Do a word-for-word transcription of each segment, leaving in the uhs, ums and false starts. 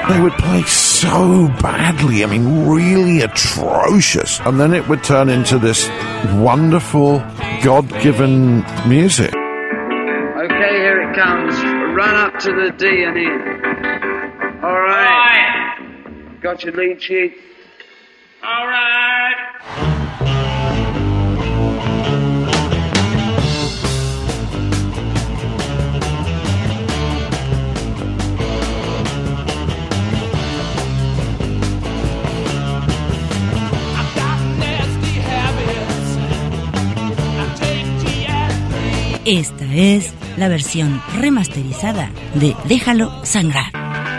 They would play so badly, I mean, really atrocious. And then it would turn into this wonderful, God-given music. Okay, here it comes. Run up to the D and E. All right. All right. Got your lead sheet? All right. Esta es la versión remasterizada de Déjalo Sangrar.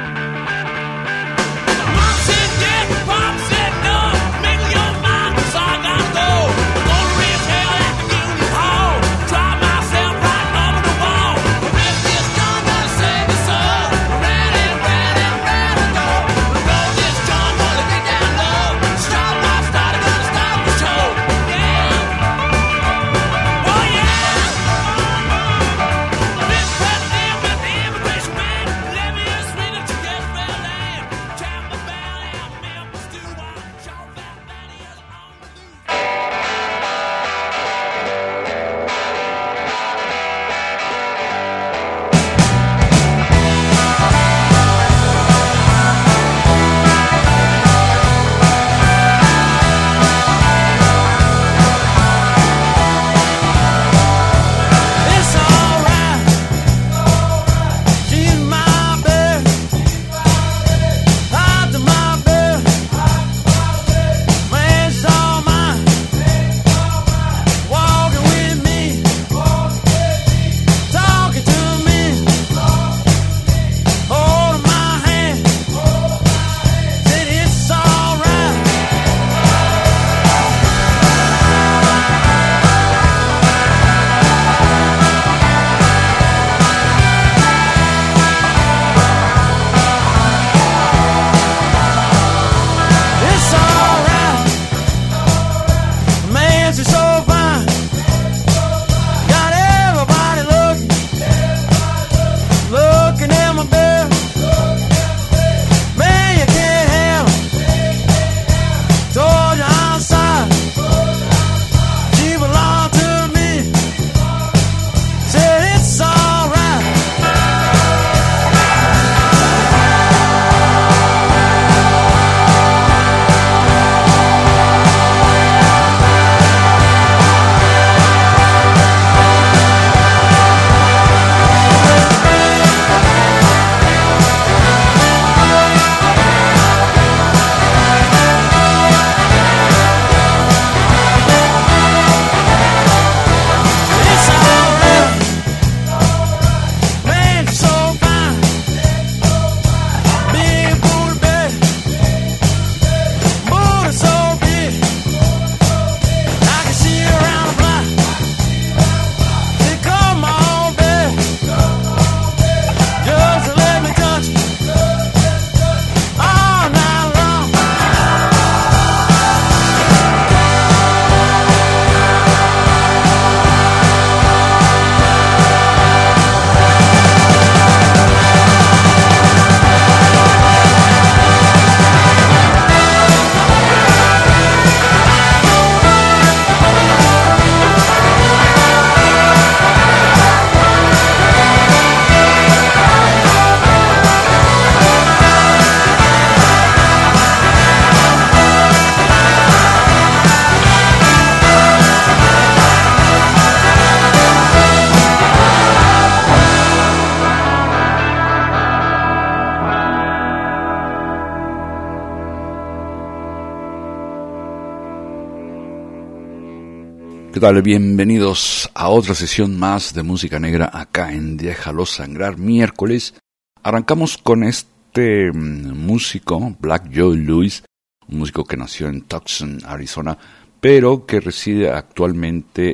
¿Qué tal? Bienvenidos a otra sesión más de música negra acá en Déjalo Sangrar, miércoles. Arrancamos con este músico, Black Joe Lewis, un músico que nació en Tucson, Arizona, pero que reside actualmente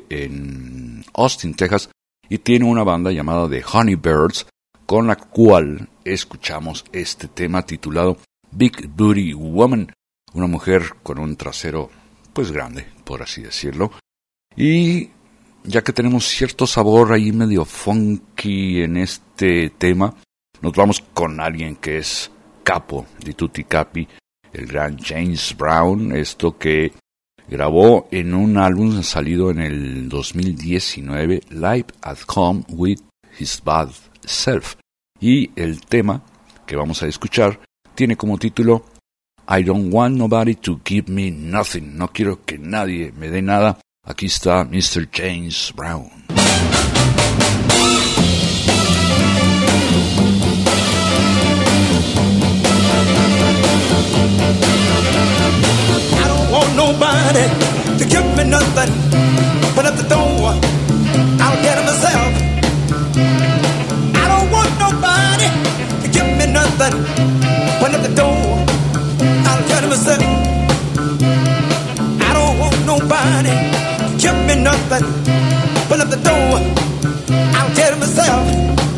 en Austin, Texas, y tiene una banda llamada The Honeybirds, con la cual escuchamos este tema titulado Big Booty Woman, una mujer con un trasero pues grande, por así decirlo. Y ya que tenemos cierto sabor ahí medio funky en este tema, nos vamos con alguien que es capo di tutti i capi, el gran James Brown, esto que grabó en un álbum salido en el dos mil diecinueve, Live at Home with His Bad Self. Y el tema que vamos a escuchar tiene como título I Don't Want Nobody to Give Me Nothing. No quiero que nadie me dé nada. Aquí está mister James Brown. I don't want nobody to give me nothing, but at the door I'll get it myself. I don't want nobody to give me nothing, but at the door I'll get it myself. I don't want nobody to give me nothing, but at the door I'll get it myself.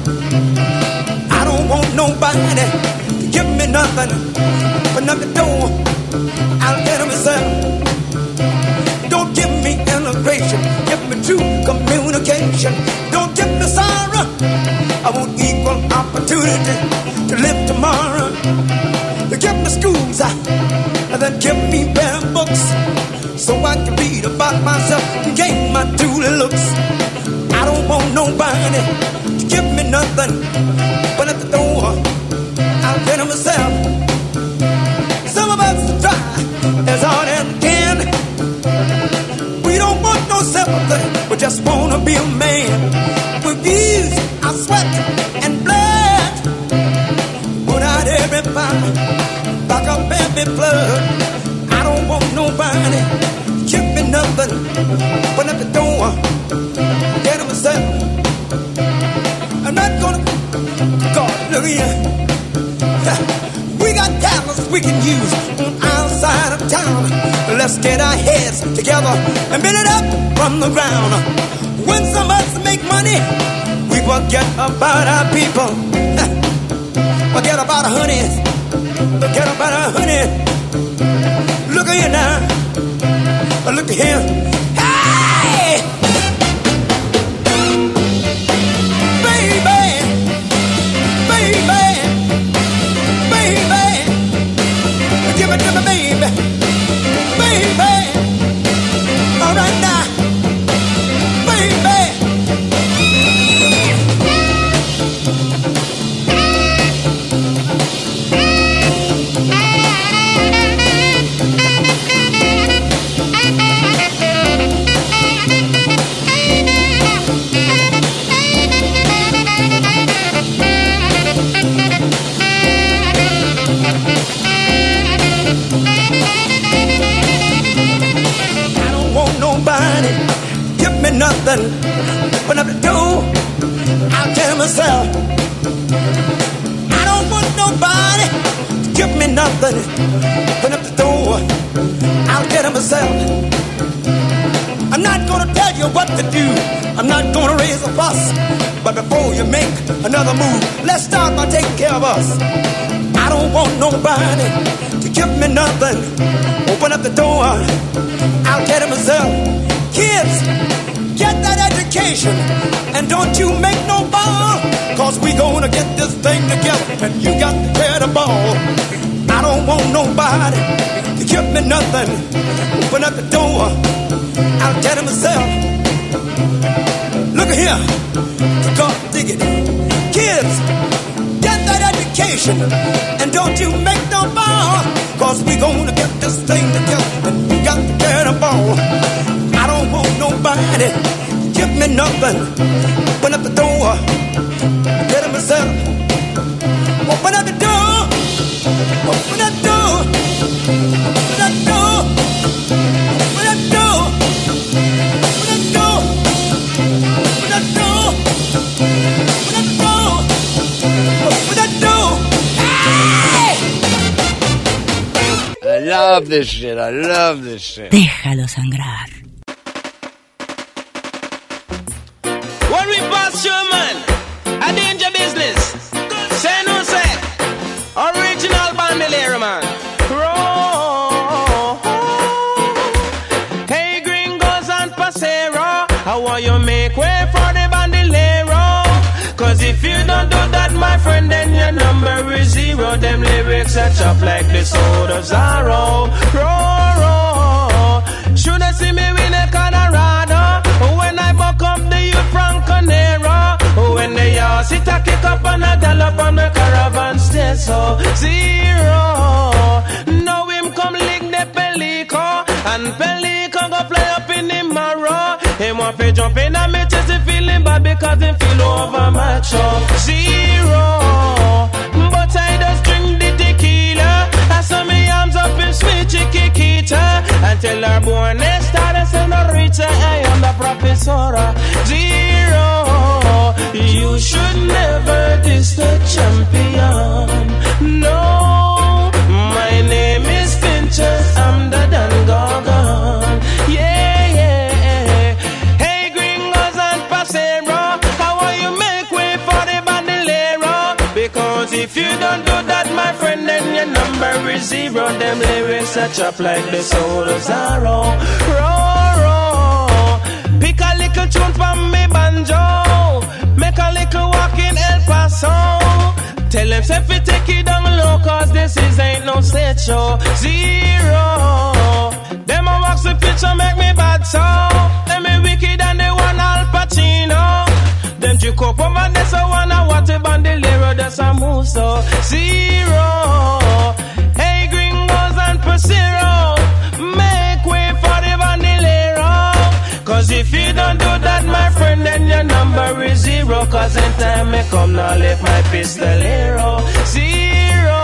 I don't want nobody to give me nothing, but at the door I'll get it myself. Don't give me integration, give me true communication. Don't give me sorrow, I want equal opportunity to live tomorrow. Give me schools, and then give me better books, so I can read about myself and gain my truly looks. I don't want nobody to give me nothing, but at the door I'll get it myself. Some of us try as hard as we can. We don't want no sympathy, we just wanna be a man. We've used our sweat and blood, put out every fire, back up every flood. I don't want nobody to give me nothing, but at the door, get it myself. I'm not gonna, God, look here. We got talents we can use on our side of town. Let's get our heads together and build it up from the ground. When some of us make money, we forget about our people. Forget about our honey. Forget about our honey. Look at here now. Look at here. Hey! Baby! Baby! Give it to me, baby, baby. All right now, baby. Give me nothing, open up the door, I'll tell myself. I don't want nobody to give me nothing, open up the door, I'll get it myself. I'm not gonna tell you what to do, I'm not gonna raise a fuss, but before you make another move, let's start by taking care of us. I don't want nobody to give me nothing, open up the door, I'll get it myself. Kids, get that education, and don't you make no ball, cause we gonna get this thing together, and you got to carry the ball. I don't want nobody to give me nothing, open up the door, I'll get it myself. Look at here, God dig it. Kids, get that education, and don't you make no ball, cause we gonna get this thing together, and you got to carry the ball. I don't want nobody to give me nothing, open up the door, get it myself. Open up the door, open that door, open that door, open that door, open that door, open that door, open that door, open that door. Hey! I love this shit, I love this shit. Déjalo sangrar. When we pass you, man, a danger business. Say no, say. Original bandolero, man. Roll. Hey, gringos and pasero, how want you make way for the bandolero? Cause if you don't do that, my friend, then your number is zero. them lyrics that chop like the soda Zaro. Roar, roar. Should I see me win a Colorado? When I buck up the youth from Conero. When they all sit a kick up and a dollop on the caravan stay so zero. Now him come lick the Pelico, and Pelico go fly up in the marrow. Him want to jump in and me chest, he feeling bad because him feel over my show. Zero. But I just drink the tequila. I saw me arms up in sweet chiquita. Until our born they started senorita. I am the professora. Zero. You should never diss the champion. No. My name is Pinchers. I'm the Dan Gorgon. Yeah, yeah. Hey, gringos and pasero. How will you make way for the bandolero? Because if you don't do that, my friend, then your number is zero. Them lyrics that chop like the soul of Zaro. Roar, roar. Pick a little tune from me banjo. Make a little walk in El Paso. Tell them say fi take it down low, cause this is ain't no stage show. Zero. Them a wax the picture make me bad so. Them me wicked and they want Al Pacino. Them drink up over there so wanna what a bandolero that's a move so. Zero. Hey gringos and Pasero, make way for the bandolero. Cause if you don't do that, my friend, then your number is zero. Cause in time me come now lift my pistolero. Zero.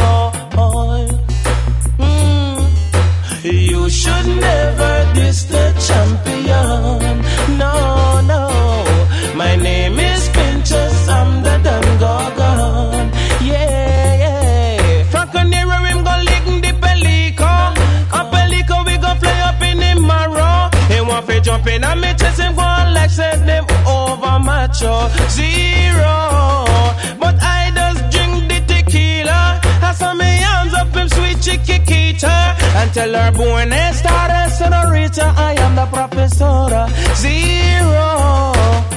Mm. You should never diss the champion. No, no. My name is Pinchers, I'm the Dan Gorgon. Yeah, yeah. Franco Nero, him go lick the Pelico. A Pelico, we go fly up in the marrow. He want to jump in and me chase him, go on like set them over macho. Zero. But I just drink the tequila. I saw me arms up him sweet chiquita. Until her born a star, senorita, I am the professora. Zero.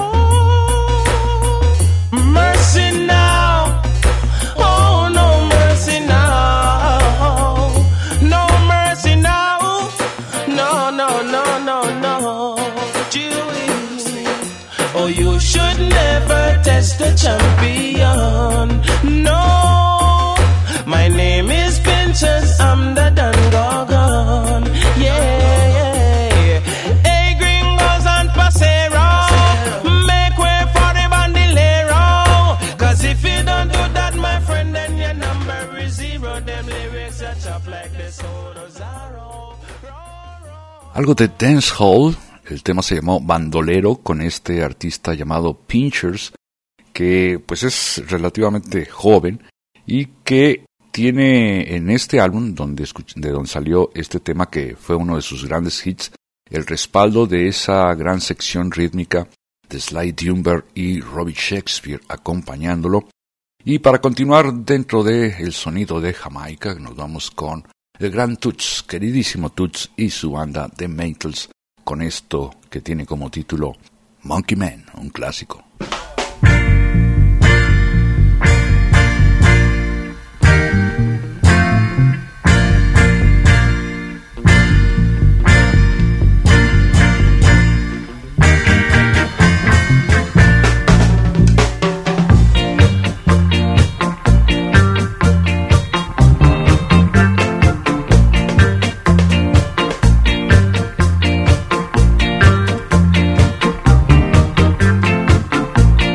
Mercy now. Oh, no mercy now. No mercy now. No, no, no, no, no. Jewish. Oh, you should never test the champion. No. My name is Pinchers, I'm the Dan Gorgon. Yeah, yeah. Hey, gringos and pasero, make way for the bandolero. Cause if you don't do that, my friend, then your number is zero. Them lyrics are chop like the soul of Zaro. Algo de dancehall. El tema se llamó Bandolero, con este artista llamado Pinchers, que pues es relativamente joven y que tiene en este álbum donde, de donde salió este tema, que fue uno de sus grandes hits, el respaldo de esa gran sección rítmica de Sly Dunbar y Robbie Shakespeare acompañándolo. Y para continuar dentro del sonido de Jamaica, nos vamos con el gran Toots, queridísimo Toots y su banda The Maytals, con esto que tiene como título Monkey Man, un clásico. Thank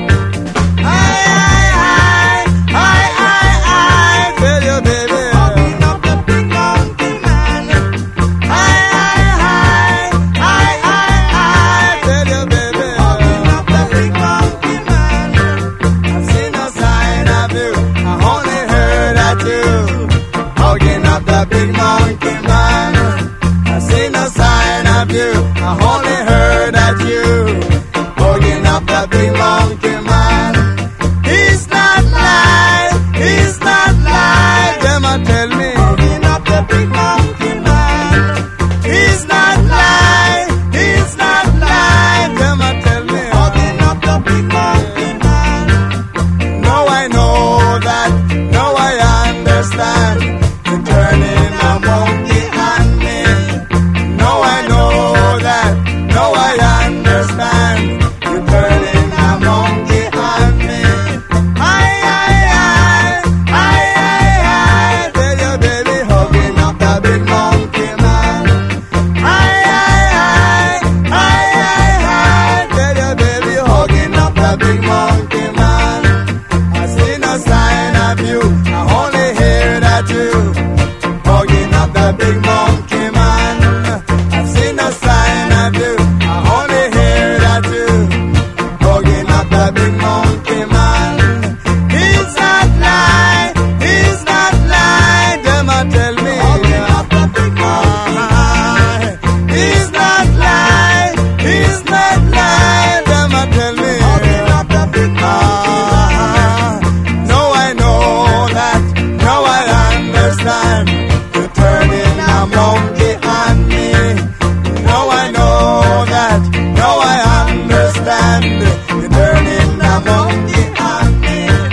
understand. You're turning a monkey on me. Now I know that. Now I understand. You're turning a monkey on me. I, I, I, I, I, I. Tell your baby hugging up the big monkey man. I, I, I, I, I, I. Tell your baby hugging up the big monkey man. I see no sign of you. I only hear that you hugging up the big monkey man. I see no sign of you. I only hear that you hugging up the big monkey man. He's not lying. He's not lying. Them a tell me hugging up the big monkey. He's not lying. He's not lying. Them a tell me hugging up the big monkey. Now I know that. Now I understand. You're turning a monkey on me. Now I know that. Now I understand. You're turning a monkey on me.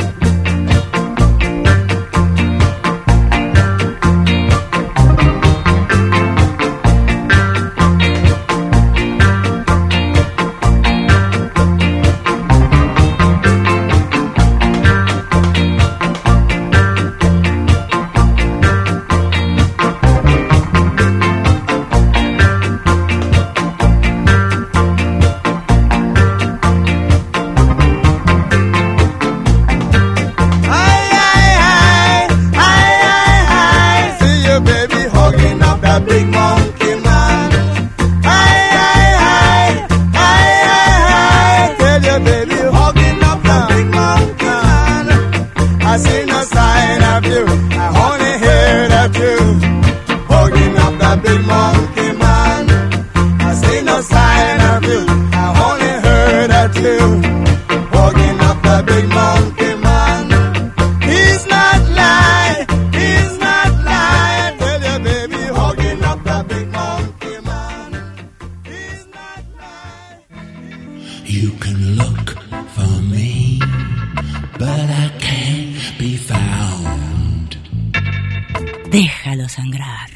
I, I, I, I, I, see you, baby, hugging up that big monkey man. I, I, I, I, I, I, tell you, baby, hugging up that big monkey man. I see no sign of you. I only hear that you hugging up that big monkey man. I see no sign of you. I only heard that you hugging up that big monkey man. He's not lying. He's not lying. Tell your baby hugging up that big monkey man. He's not lying. You can look for me, but I can't be found. Déjalo sangrar.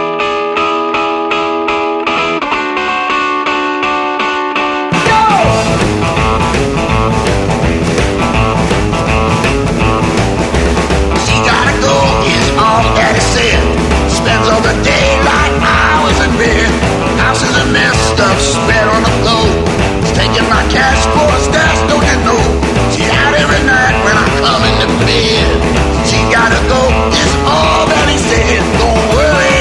She gotta go, is all Daddy said. Spends all the day like hours in bed. House is a mess, stuff spread on the floor. She's taking my cash for a stash, don't you know? She out every night when I come into bed. She gotta go, is all Daddy said. Don't worry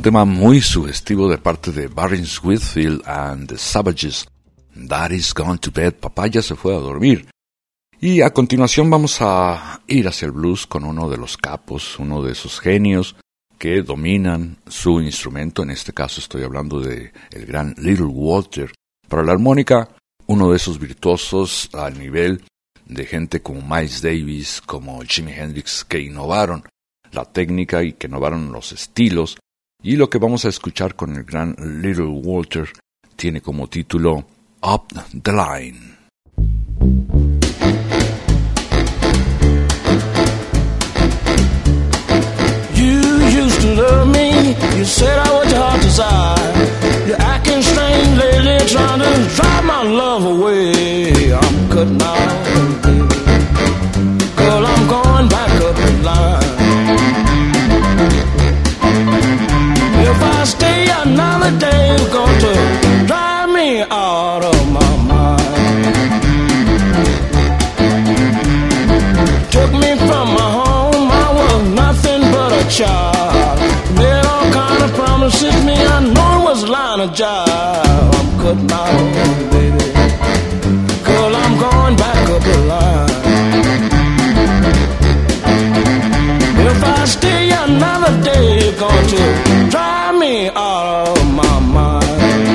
tema muy sugestivo de parte de Barry Whitfield and the Savages. Daddy's gone to bed, papá ya se fue a dormir. Y a continuación vamos a ir hacia el blues con uno de los capos, uno de esos genios que dominan su instrumento. En este caso estoy hablando de el gran Little Walter. Para la armónica, uno de esos virtuosos al nivel de gente como Miles Davis, como Jimi Hendrix, que innovaron la técnica y que innovaron los estilos. Y lo que vamos a escuchar con el gran Little Walter tiene como título Up the Line. Love me, you said I was your heart desire. You're acting strange lately, trying to drive my love away. I'm cutting out, baby, girl, I'm going back up the line. If I stay another day, it's going to drive me out of my mind. Took me from my home, I was nothing but a child. Promises me, I know it was a line of jive. I'm cutting out, baby, girl, I'm going back up the line. If I stay another day, you're going to drive me out of my mind.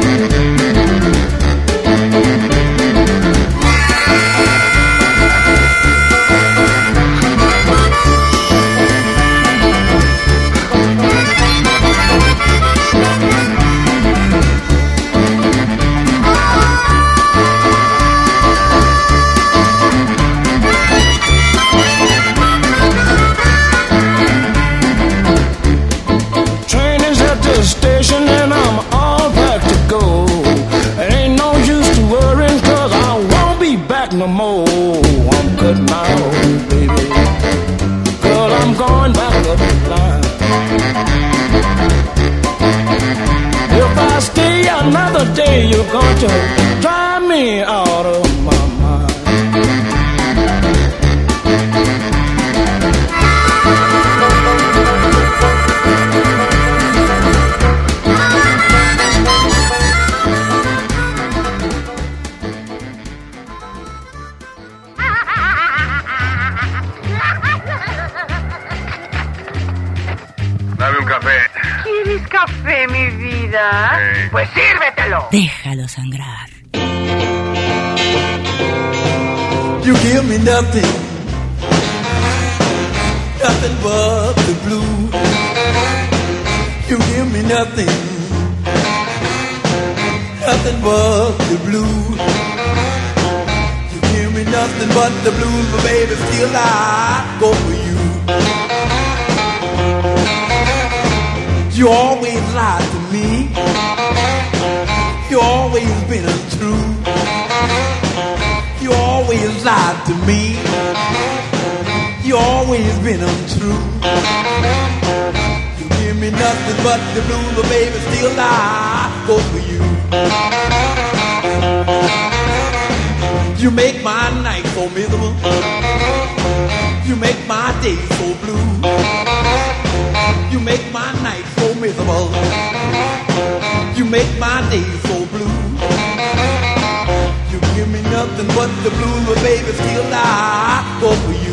And I'm all back to go. It ain't no use to worrying, cause I won't be back no more. I'm cutting out, baby, girl, I'm going back up the line. If I stay another day, you're going to drive me out of my mind. ¿Quieres café, mi vida? Sí. Pues sírvetelo. Déjalo sangrar. You give me nothing, nothing but the blue. You give me nothing, nothing but the blue. You give me nothing but the blues, but baby, still I go for you. You always lied to me. You always been untrue. You always lied to me. You always been untrue. You give me nothing but the blues, but baby, still I go for you. You make my night so miserable. You make my day so blue. You make my night so miserable. You make my day so blue. You give me nothing but the blues, but baby, still I go for you.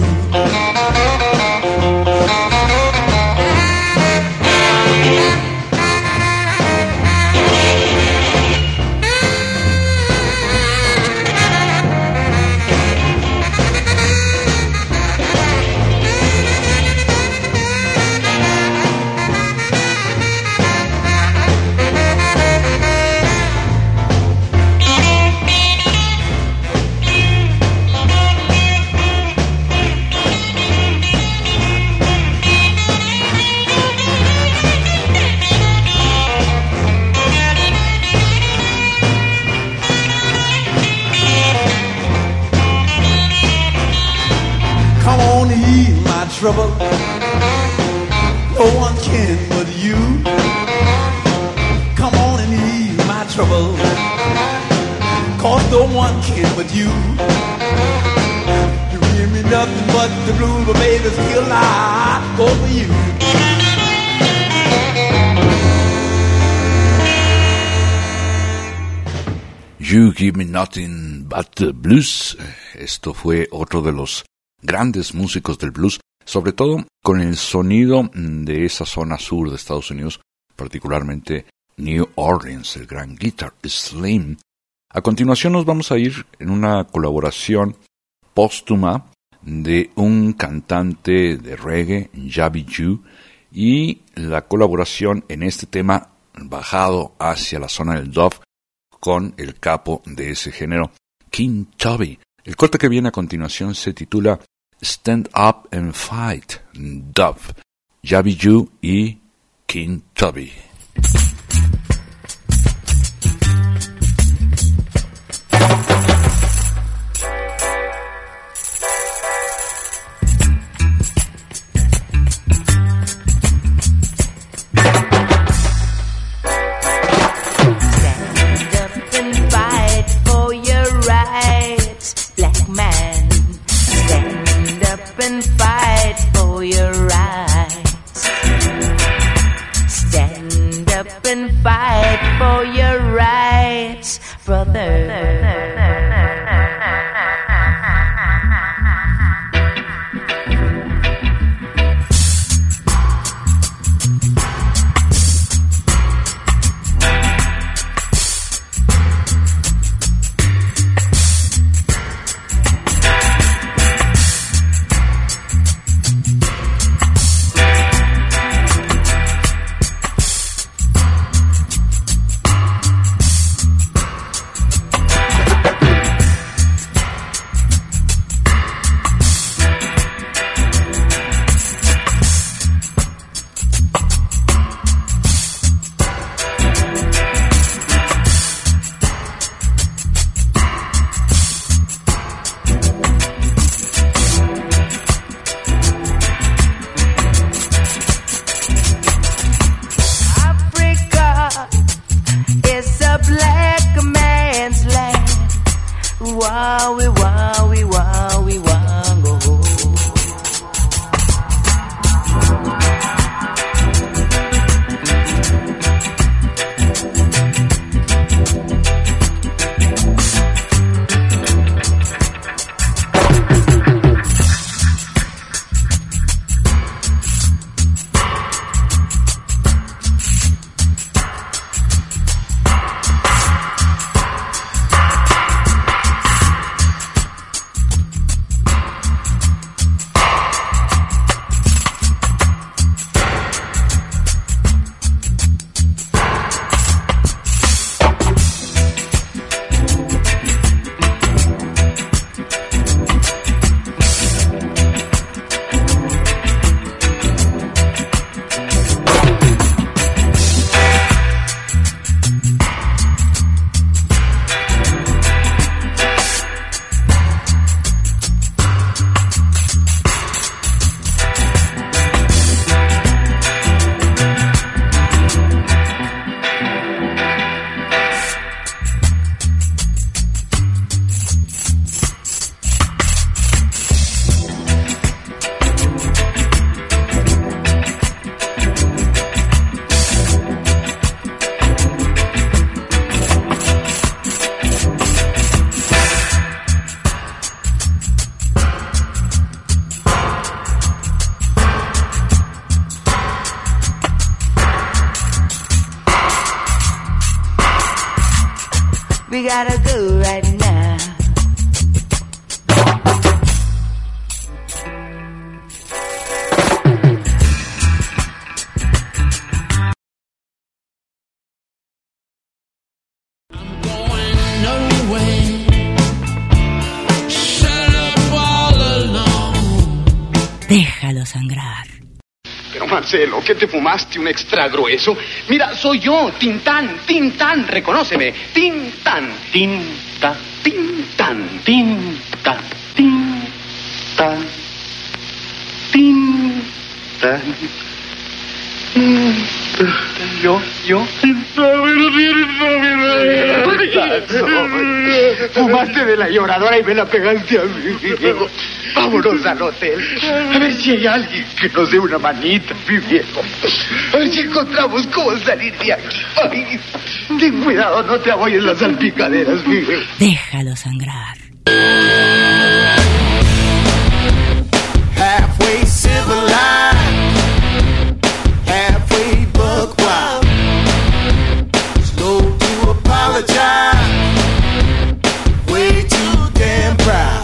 Trouble, no one can but you. Come on and ease my trouble, cause no one can but you. You give me nothing but the blues, but baby, still I go for you. You Give Me Nothing But the Blues. Esto fue otro de los grandes músicos del blues, sobre todo con el sonido de esa zona sur de Estados Unidos, particularmente New Orleans, el gran Guitar Slim. A continuación nos vamos a ir en una colaboración póstuma de un cantante de reggae, Javi Jew, y la colaboración en este tema bajado hacia la zona del dub con el capo de ese género, King Tubby. El corte que viene a continuación se titula Stand Up and Fight, dub, Javi Jew y King Tubby. We gotta go right now. I'm going nowhere. Shut up all alone. Déjalo sangrar. Pero Marcelo, ¿qué te fumaste? ¿Un extra grueso? Mira, soy yo, Tintán, Tintán, reconóceme. Tintán, Tintán, Tintán, Tintán, Tintán, Tintán. Yo, yo. Fumaste de la lloradora y me la pegaste a mí. Vámonos al hotel. A ver si hay alguien que nos dé una manita, mi viejo. A ver si encontramos cómo salir de aquí. Ay, ten cuidado, no te apoyes las salpicaderas, mi viejo. Déjalo sangrar. Halfway civilized, halfway buck wild, slow to apologize, way too damn proud.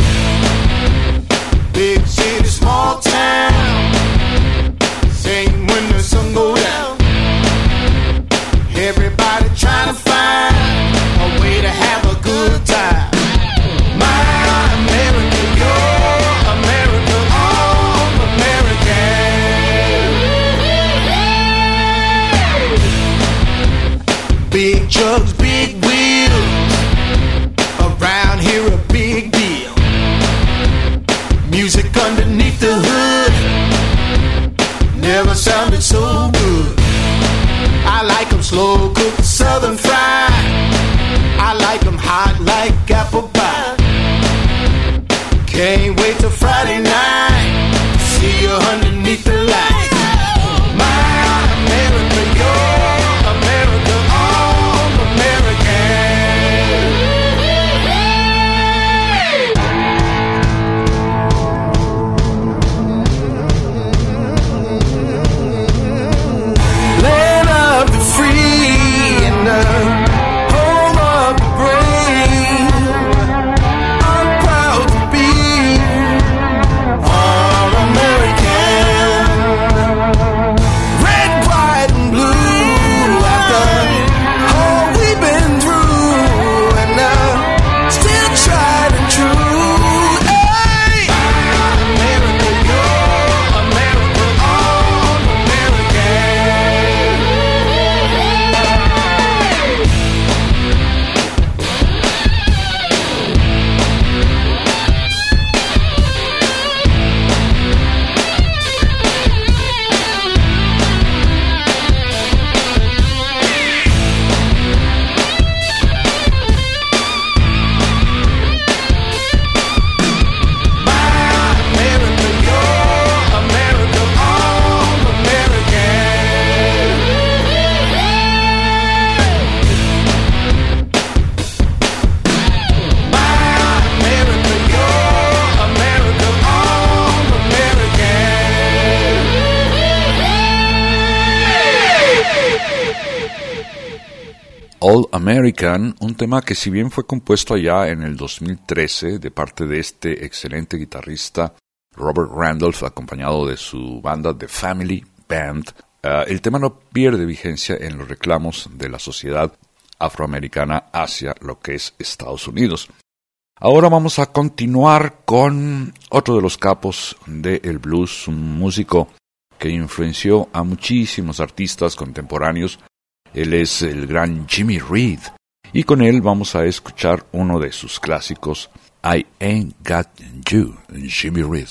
Big city, small town, same when the sun go down. Everybody trying to find a way to have a good time. My America, your America, all American. Big trucks, big wheels, around here a big deal. Music underneath the hood never sounded so good. I like 'em slow cooked, southern fried. I like 'em hot like apple pie. Can't wait till Friday night, see you underneath the light. My America, your America, all American. Land of the free and the home of the brave. I'm proud to be all American. Red, white, and blue. After all we've been through, and uh, still tried and true. Hey, America, your America, all American. All American, un tema que si bien fue compuesto allá en el dos mil trece de parte de este excelente guitarrista Robert Randolph, acompañado de su banda The Family Band, uh, el tema no pierde vigencia en los reclamos de la sociedad afroamericana hacia lo que es Estados Unidos. Ahora vamos a continuar con otro de los capos del blues, un músico que influenció a muchísimos artistas contemporáneos. Él es el gran Jimmy Reed, y con él vamos a escuchar uno de sus clásicos, I Ain't Got You, Jimmy Reed.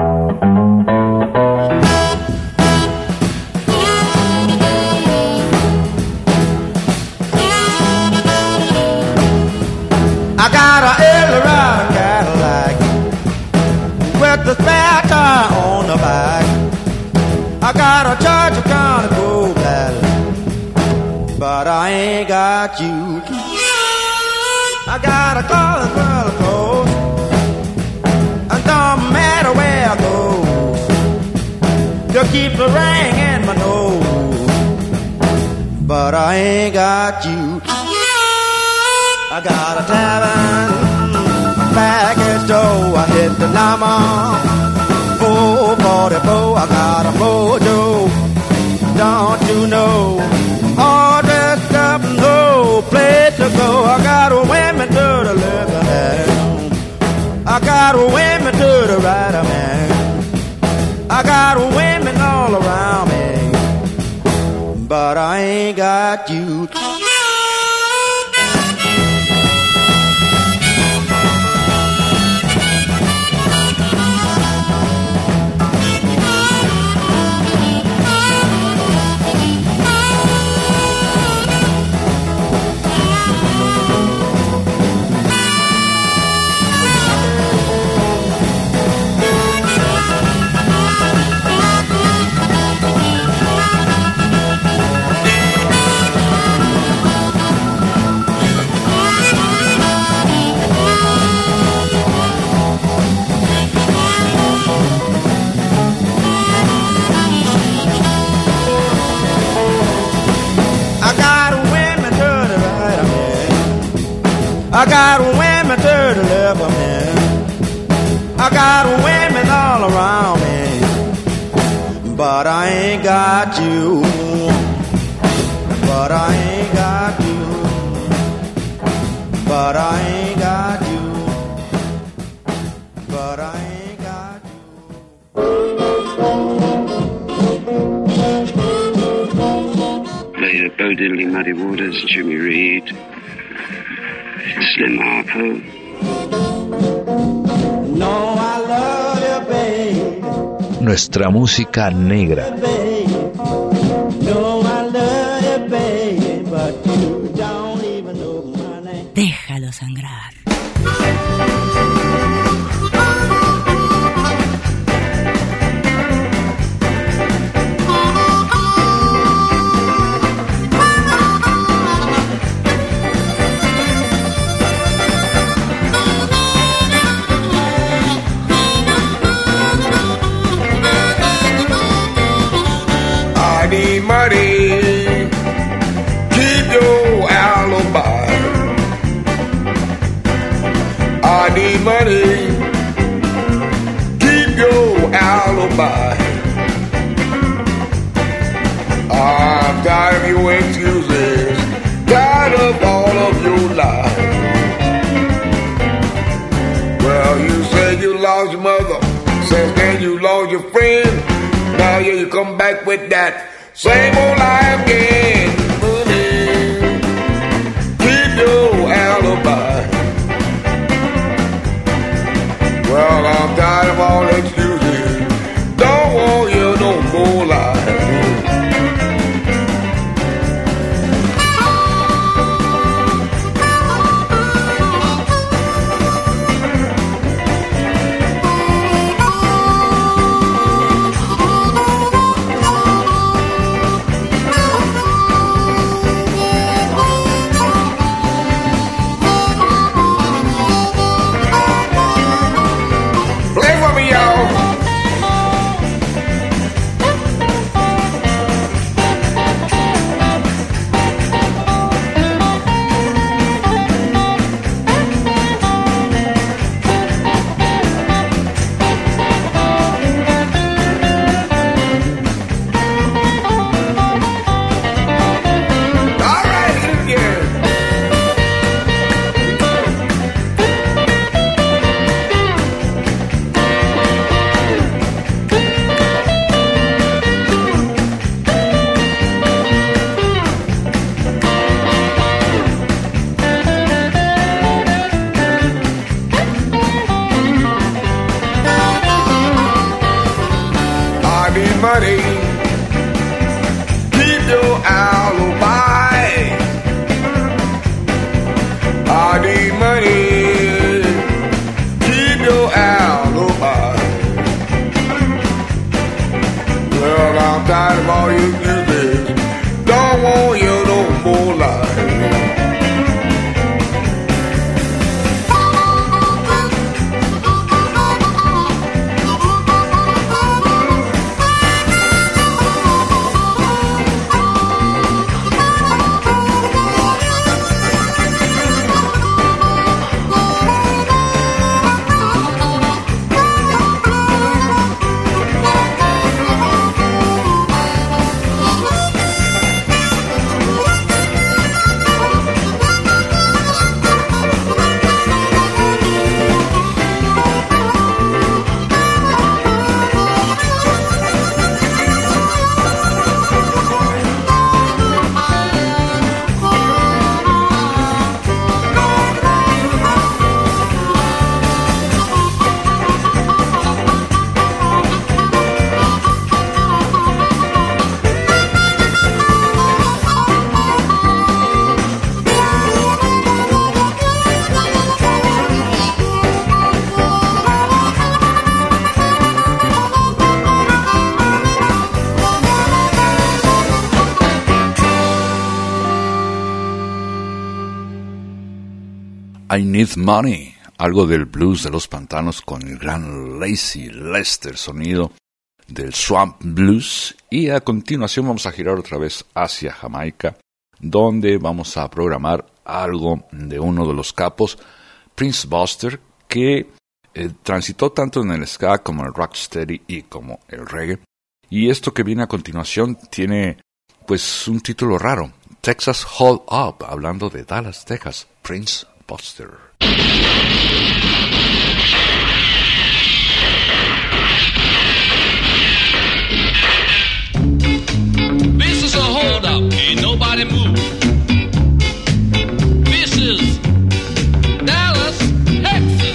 I got a Eldorado Cadillac with the spare tire on the back. I got a Georgia County Gold Ballad, but I ain't got you. I got a calling for the coast, and don't matter where I go, you keep the ring in my nose, but I ain't got you. I got a tavern, package door, I hit the llama, four forty-four, I got a mojo, don't you know, all dressed up, no place to go, I got a women to the left hand, I got a women to the right hand, I got women all around me, but I ain't got you. I got women to deliver me. I got women all around me. But I ain't got you. But I ain't got you. But I ain't got you. But I ain't got you. Later, Bo Diddley, Muddy Waters, Jimmy Reed, Slim Harpo. No, I love you, babe. Nuestra música negra. No, I love you, babe, but you don't even know my name. Déjalo sangrar. I need money, keep your alibi. I need money, keep your alibi. I'm tired of your excuses, tired of all of your lies. Well, you said you lost your mother, since then you lost your friend. Now yeah, you come back with that same old lie again. Money, keep your alibi. Well, I'm tired of all excuses. Don't want you no more lies. Money, keep your alibi. I need money, keep your alibi. Well, I'm tired of all your excuses. Don't want you no more lies. I Need Money, algo del blues de los pantanos con el gran Lazy Lester, sonido del Swamp Blues. Y a continuación vamos a girar otra vez hacia Jamaica, donde vamos a programar algo de uno de los capos, Prince Buster, que eh, transitó tanto en el ska como el rocksteady y como el reggae. Y esto que viene a continuación tiene pues un título raro, Texas Hold Up, hablando de Dallas, Texas, Prince Buster. This is a hold up, ain't nobody move. This is Dallas, Texas.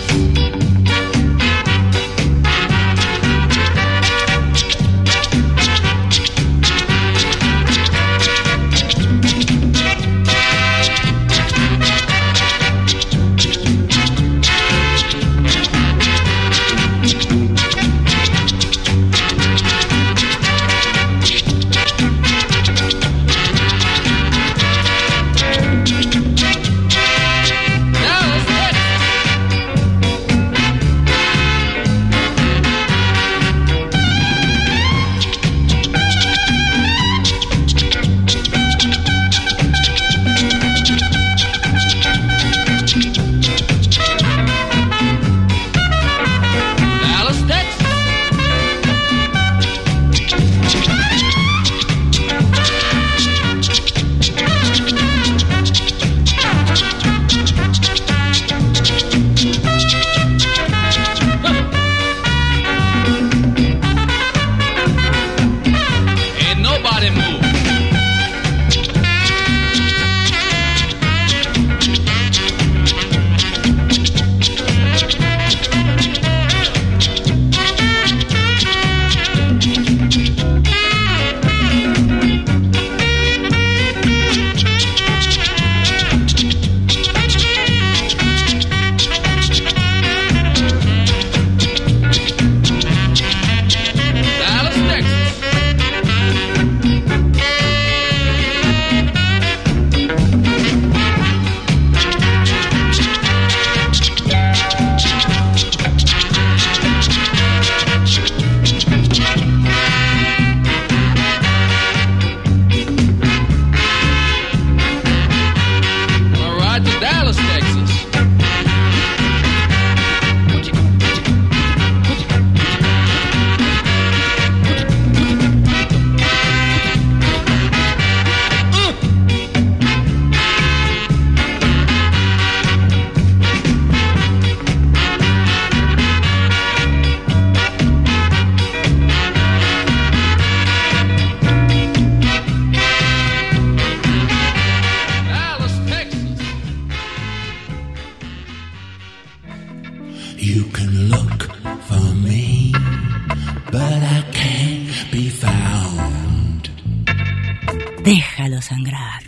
Déjalo sangrar.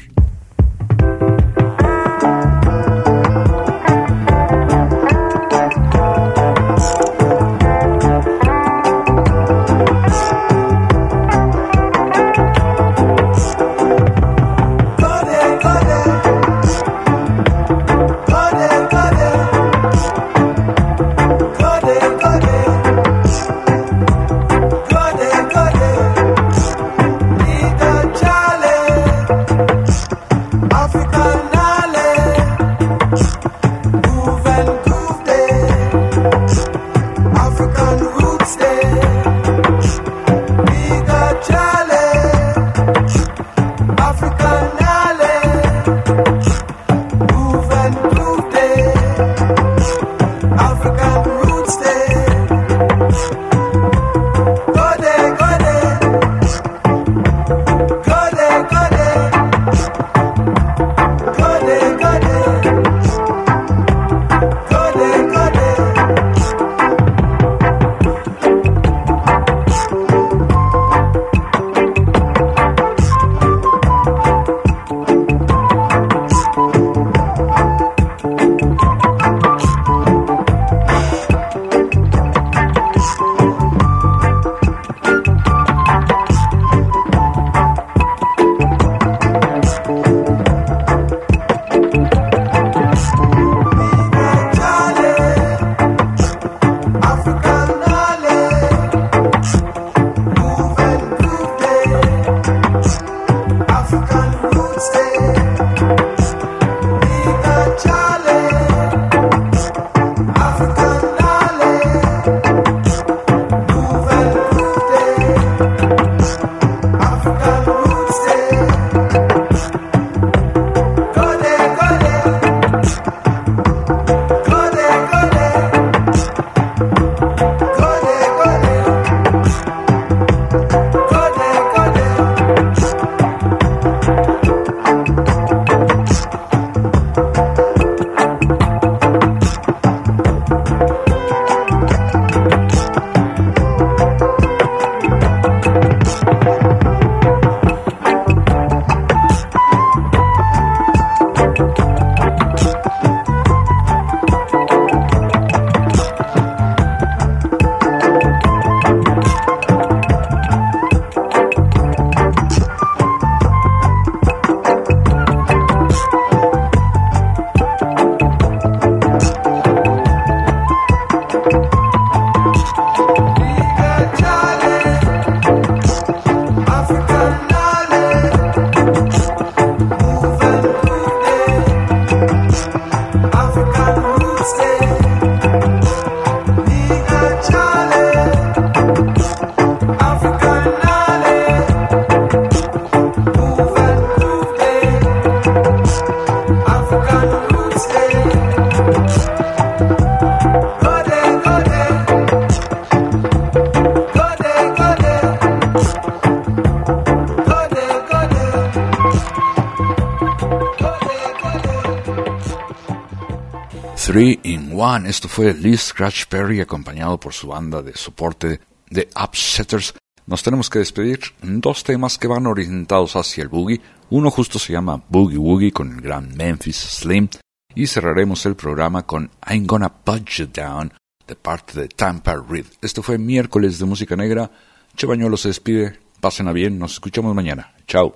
Three in One. Esto fue Lee Scratch Perry acompañado por su banda de soporte de Upsetters. Nos tenemos que despedir. Dos temas que van orientados hacia el boogie. Uno justo se llama Boogie Woogie con el gran Memphis Slim. Y cerraremos el programa con I'm Gonna Put You Down de parte de Tampa Reed. Esto fue miércoles de música negra. Che Bañuelo se despide. Pásenla bien. Nos escuchamos mañana. Chao.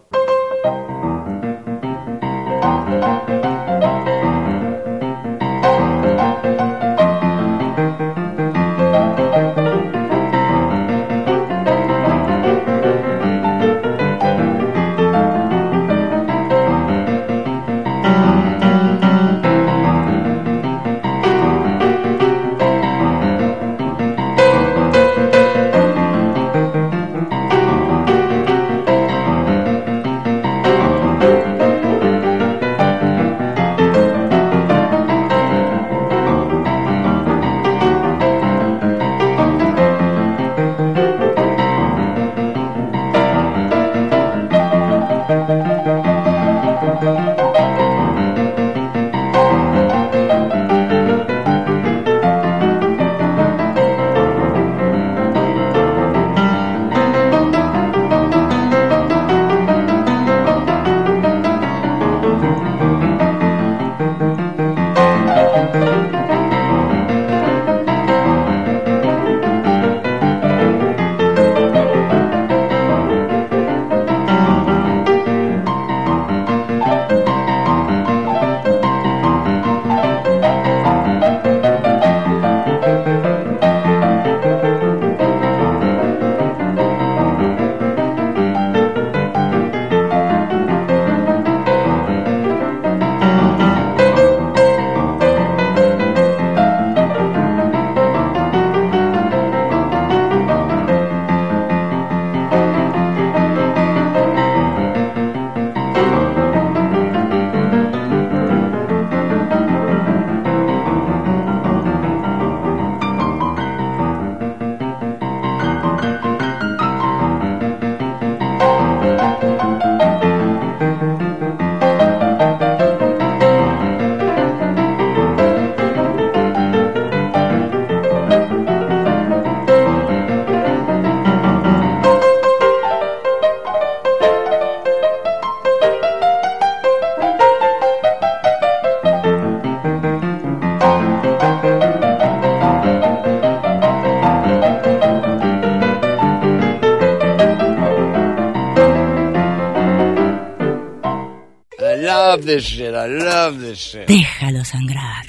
love this shit. I love this shit. Déjalo sangrar.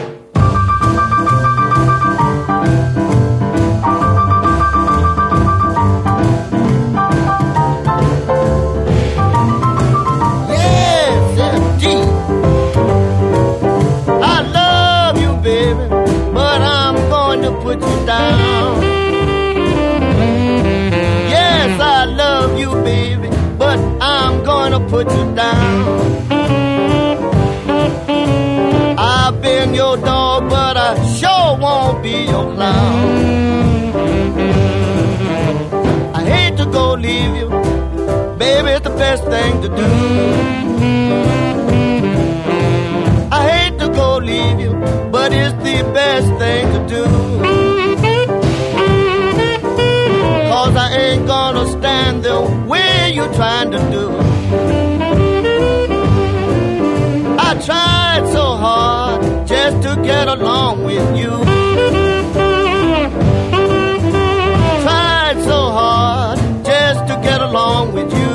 Yes, indeed. I love you, baby, but I'm going to put you down. Yes, I love you, baby, but I'm going to put you down. I've been your dog, but I sure won't be your clown. I hate to go leave you, baby, it's the best thing to do. I hate to go leave you, but it's the best thing to do. Cause I ain't gonna stand the way you're trying to do. I tried so hard just to get along with you. Tried so hard just to get along with you.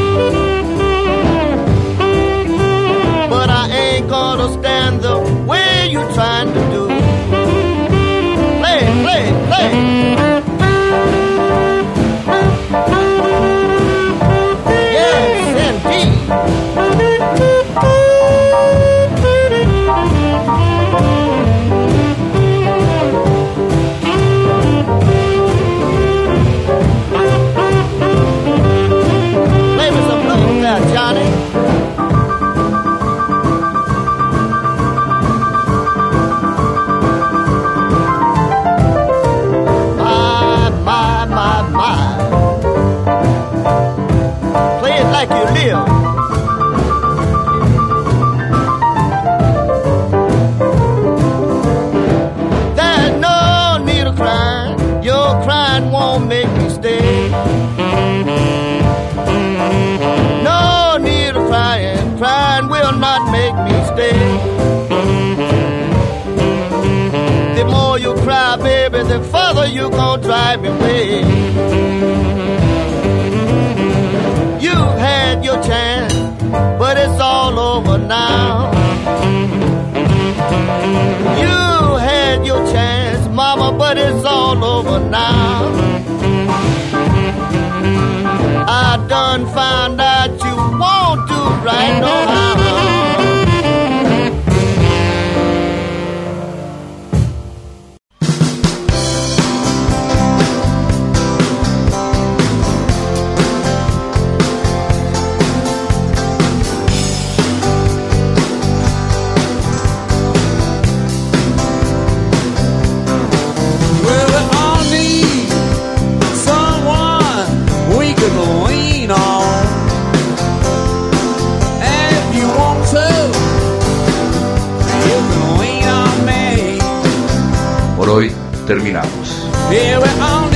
But I ain't gonna stand the way you're trying to do. Play, play, play. the further you gon' drive me away. You've had your chance, but it's all over now. You had your chance, mama, but it's all over now. I done found out you won't do right no how. Por hoy terminamos. Here we are.